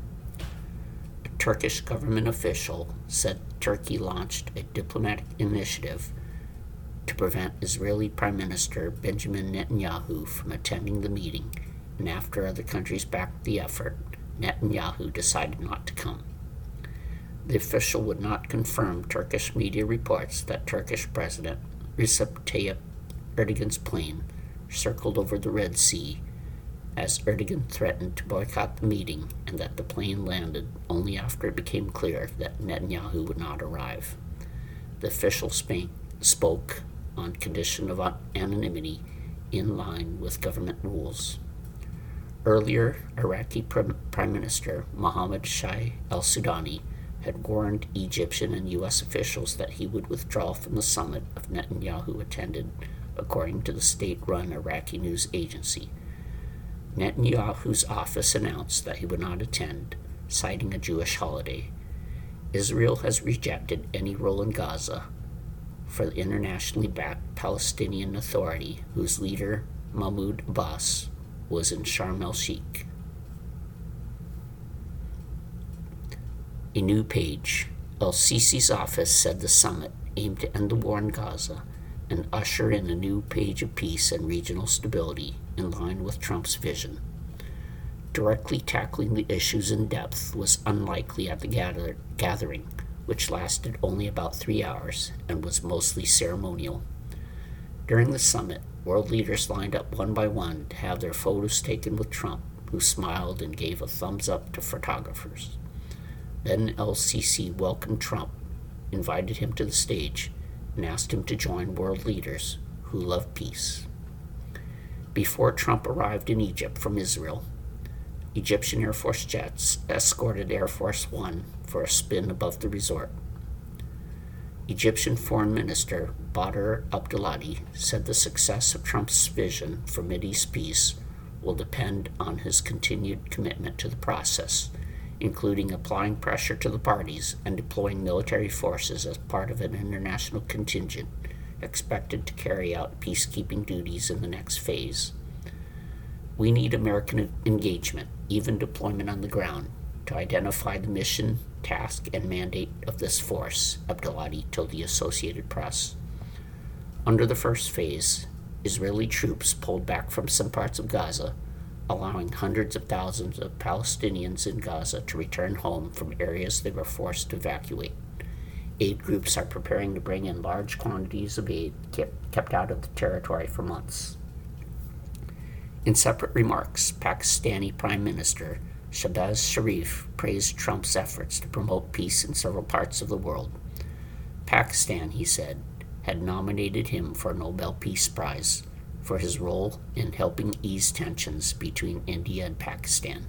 A Turkish government official said Turkey launched a diplomatic initiative to prevent Israeli Prime Minister Benjamin Netanyahu from attending the meeting, and after other countries backed the effort, Netanyahu decided not to come. The official would not confirm Turkish media reports that Turkish President Recep Tayyip Erdogan's plane circled over the Red Sea as Erdogan threatened to boycott the meeting, and that the plane landed only after it became clear that Netanyahu would not arrive. The official spank, spoke on condition of anonymity in line with government rules. Earlier, Iraqi Prime Minister Mohammed Shia al-Sudani had warned Egyptian and U S officials that he would withdraw from the summit if Netanyahu attended, according to the state-run Iraqi news agency. Netanyahu's office announced that he would not attend, citing a Jewish holiday. Israel has rejected any role in Gaza for the internationally backed Palestinian Authority, whose leader, Mahmoud Abbas, was in Sharm el-Sheikh. A new page. El-Sisi's office said the summit aimed to end the war in Gaza and usher in a new page of peace and regional stability in line with Trump's vision. Directly tackling the issues in depth was unlikely at the gather- gathering, which lasted only about three hours and was mostly ceremonial. During the summit, world leaders lined up one by one to have their photos taken with Trump, who smiled and gave a thumbs up to photographers. Then el-Sisi welcomed Trump, invited him to the stage, and asked him to join world leaders who love peace. Before Trump arrived in Egypt from Israel, Egyptian Air Force jets escorted Air Force One for a spin above the resort. Egyptian Foreign Minister Badr Abdulati said the success of Trump's vision for Mideast peace will depend on his continued commitment to the process, including applying pressure to the parties and deploying military forces as part of an international contingent expected to carry out peacekeeping duties in the next phase. We need American engagement, even deployment on the ground, to identify the mission, task, and mandate of this force, Abdulati told the Associated Press. Under the first phase, Israeli troops pulled back from some parts of Gaza, allowing hundreds of thousands of Palestinians in Gaza to return home from areas they were forced to evacuate. Aid groups are preparing to bring in large quantities of aid kept out of the territory for months. In separate remarks, Pakistani Prime Minister Shehbaz Sharif praised Trump's efforts to promote peace in several parts of the world. Pakistan, he said, had nominated him for a Nobel Peace Prize for his role in helping ease tensions between India and Pakistan.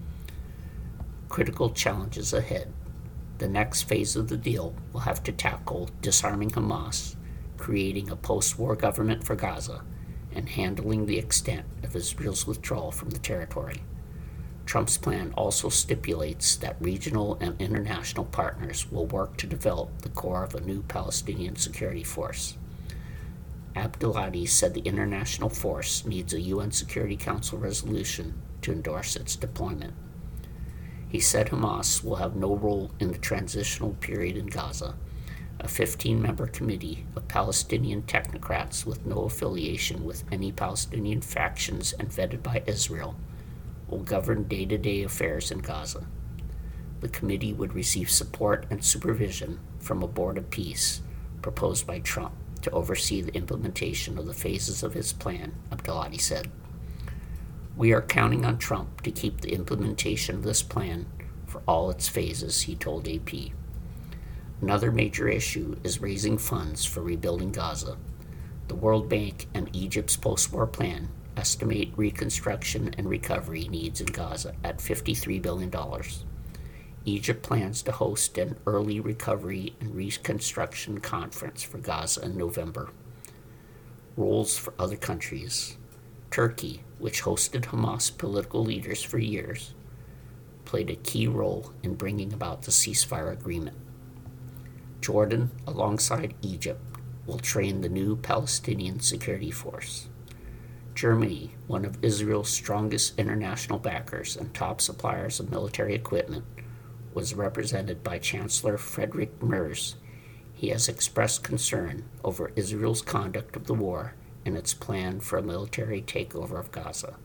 Critical challenges ahead. The next phase of the deal will have to tackle disarming Hamas, creating a post-war government for Gaza, and handling the extent of Israel's withdrawal from the territory. Trump's plan also stipulates that regional and international partners will work to develop the core of a new Palestinian security force. Abdulhadi said the international force needs a U N Security Council resolution to endorse its deployment. He said Hamas will have no role in the transitional period in Gaza. A fifteen-member committee of Palestinian technocrats with no affiliation with any Palestinian factions and vetted by Israel will govern day-to-day affairs in Gaza. The committee would receive support and supervision from a board of peace proposed by Trump to oversee the implementation of the phases of his plan, Abdulhadi said. We are counting on Trump to keep the implementation of this plan for all its phases, he told A P. Another major issue is raising funds for rebuilding Gaza. The World Bank and Egypt's post-war plan estimate reconstruction and recovery needs in Gaza at fifty-three billion dollars. Egypt plans to host an early recovery and reconstruction conference for Gaza in November. Roles for other countries. Turkey, which hosted Hamas political leaders for years, played a key role in bringing about the ceasefire agreement. Jordan, alongside Egypt, will train the new Palestinian Security Force. Germany, one of Israel's strongest international backers and top suppliers of military equipment, was represented by Chancellor Friedrich Merz. He has expressed concern over Israel's conduct of the war and its plan for a military takeover of Gaza.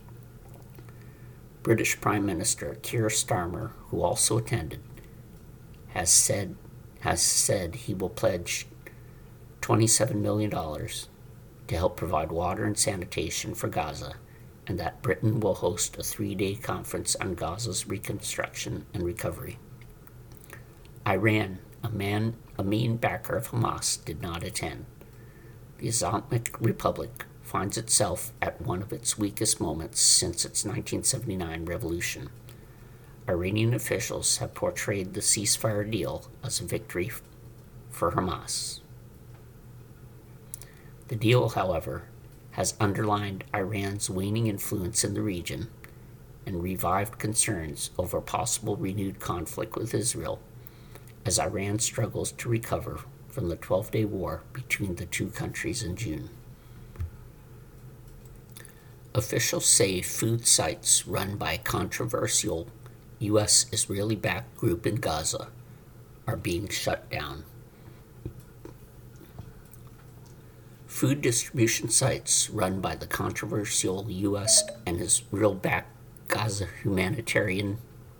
British Prime Minister Keir Starmer, who also attended, has said has said he will pledge twenty-seven million dollars to help provide water and sanitation for Gaza, and that Britain will host a three-day conference on Gaza's reconstruction and recovery. Iran, a, man, a main backer of Hamas, did not attend. The Islamic Republic finds itself at one of its weakest moments since its nineteen seventy-nine revolution. Iranian officials have portrayed the ceasefire deal as a victory for Hamas. The deal, however, has underlined Iran's waning influence in the region and revived concerns over possible renewed conflict with Israel as Iran struggles to recover from the twelve-day war between the two countries in June. Officials say food sites run by controversial U S Israeli-backed group in Gaza are being shut down. Food distribution sites run by the controversial U S and Israel-backed Gaza Humanitarian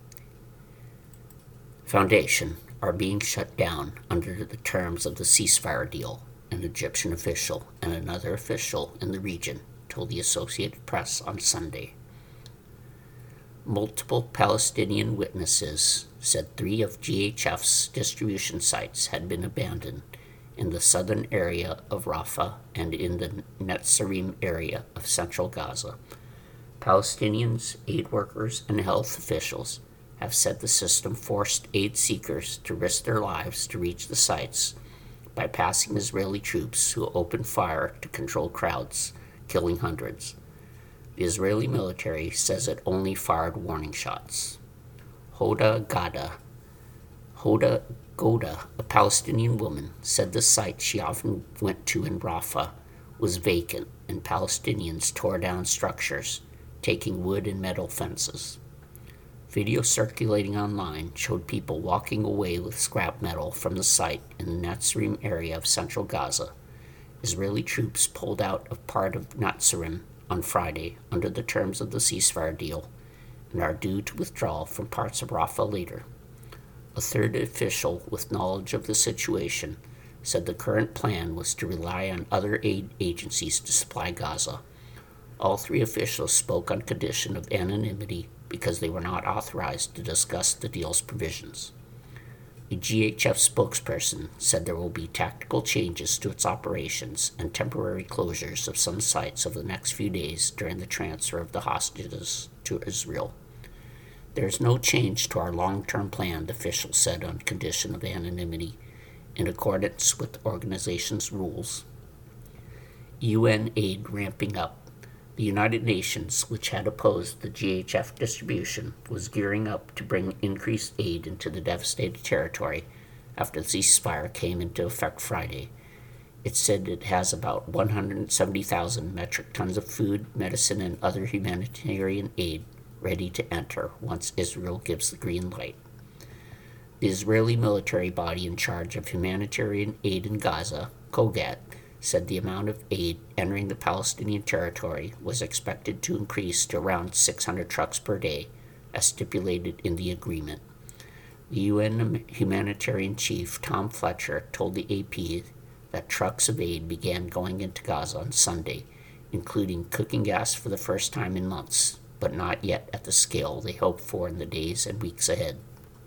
Foundation are being shut down under the terms of the ceasefire deal, an Egyptian official and another official in the region told the Associated Press on Sunday. Multiple Palestinian witnesses said three of G H F's distribution sites had been abandoned in the southern area of Rafah and in the Netzarim area of central Gaza. Palestinians, aid workers, and health officials have said the system forced aid seekers to risk their lives to reach the sites, bypassing Israeli troops who opened fire to control crowds, killing hundreds. The Israeli military says it only fired warning shots. Hoda Gada, Hoda Goda, a Palestinian woman, said the site she often went to in Rafah was vacant and Palestinians tore down structures, taking wood and metal fences. Video circulating online showed people walking away with scrap metal from the site in the Netzarim area of central Gaza. Israeli troops pulled out of part of Netzarim on Friday under the terms of the ceasefire deal and are due to withdraw from parts of Rafah later. A third official with knowledge of the situation said the current plan was to rely on other aid agencies to supply Gaza, All three officials spoke on condition of anonymity because they were not authorized to discuss the deal's provisions. A G H F spokesperson said there will be tactical changes to its operations and temporary closures of some sites over the next few days during the transfer of the hostages to Israel. There is no change to our long-term plan, the official said on condition of anonymity, in accordance with the organization's rules. U N aid ramping up. The United Nations, which had opposed the G H F distribution, was gearing up to bring increased aid into the devastated territory after the ceasefire came into effect Friday. It said it has about one hundred seventy thousand metric tons of food, medicine, and other humanitarian aid ready to enter once Israel gives the green light. The Israeli military body in charge of humanitarian aid in Gaza, COGAT, said the amount of aid entering the Palestinian territory was expected to increase to around six hundred trucks per day, as stipulated in the agreement. The U N humanitarian chief, Tom Fletcher, told the A P that trucks of aid began going into Gaza on Sunday, including cooking gas for the first time in months, but not yet at the scale they hoped for in the days and weeks ahead.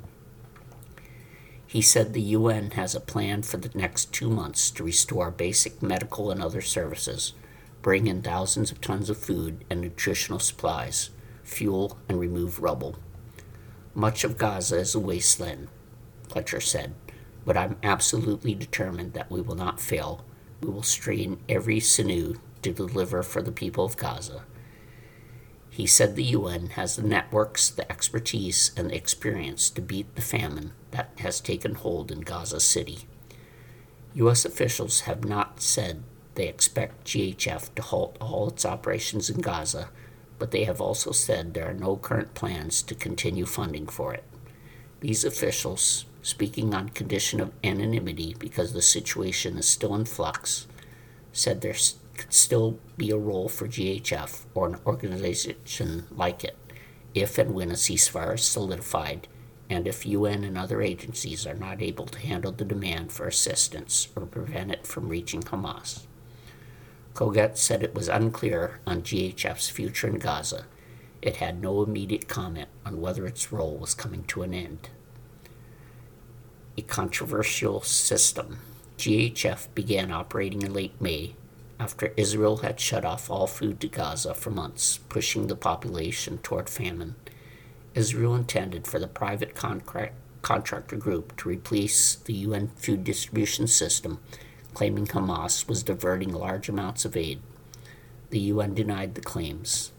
He said the U N has a plan for the next two months to restore basic medical and other services, bring in thousands of tons of food and nutritional supplies, fuel, and remove rubble. Much of Gaza is a wasteland, Fletcher said, but I'm absolutely determined that we will not fail. We will strain every sinew to deliver for the people of Gaza. He said the U N has the networks, the expertise, and the experience to beat the famine that has taken hold in Gaza City. U S officials have not said they expect G H F to halt all its operations in Gaza, but they have also said there are no current plans to continue funding for it. These officials, speaking on condition of anonymity because the situation is still in flux, said there could still be a role for G H F or an organization like it if and when a ceasefire is solidified and if U N and other agencies are not able to handle the demand for assistance or prevent it from reaching Hamas. COGAT said it was unclear on G H F's future in Gaza. It had no immediate comment on whether its role was coming to an end. A controversial system. G H F began operating in late May after Israel had shut off all food to Gaza for months, pushing the population toward famine. Israel intended for the private contract, contractor group to replace the U N food distribution system, claiming Hamas was diverting large amounts of aid. The U N denied the claims.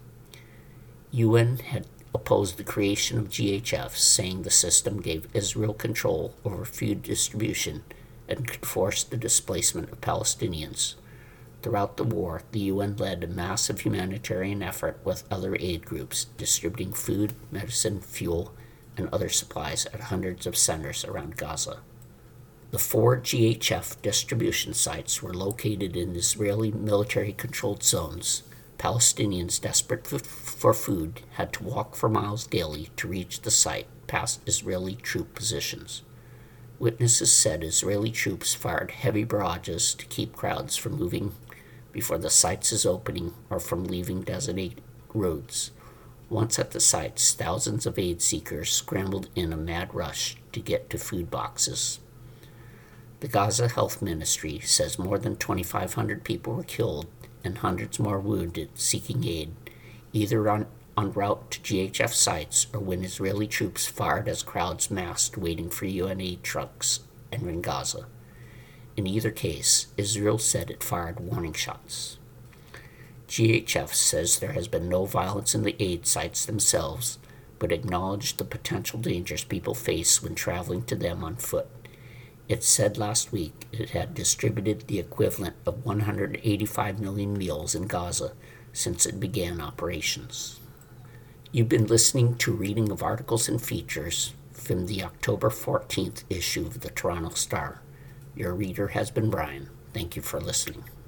U N had opposed the creation of G H F, saying the system gave Israel control over food distribution and could force the displacement of Palestinians. Throughout the war, the U N led a massive humanitarian effort with other aid groups, distributing food, medicine, fuel, and other supplies at hundreds of centers around Gaza. The four G H F distribution sites were located in Israeli military-controlled zones. Palestinians desperate for food had to walk for miles daily to reach the site past Israeli troop positions. Witnesses said Israeli troops fired heavy barrages to keep crowds from moving before the site's opening or from leaving designated roads. Once at the sites, thousands of aid seekers scrambled in a mad rush to get to food boxes. The Gaza Health Ministry says more than twenty-five hundred people were killed and hundreds more wounded seeking aid, either on, en route to G H F sites or when Israeli troops fired as crowds massed waiting for U N aid trucks entering Gaza. In either case, Israel said it fired warning shots. G H F says there has been no violence in the aid sites themselves, but acknowledged the potential dangers people face when traveling to them on foot. It said last week it had distributed the equivalent of one hundred eighty-five million meals in Gaza since it began operations. You've been listening to a reading of articles and features from the October fourteenth issue of the Toronto Star. Your reader has been Brian. Thank you for listening.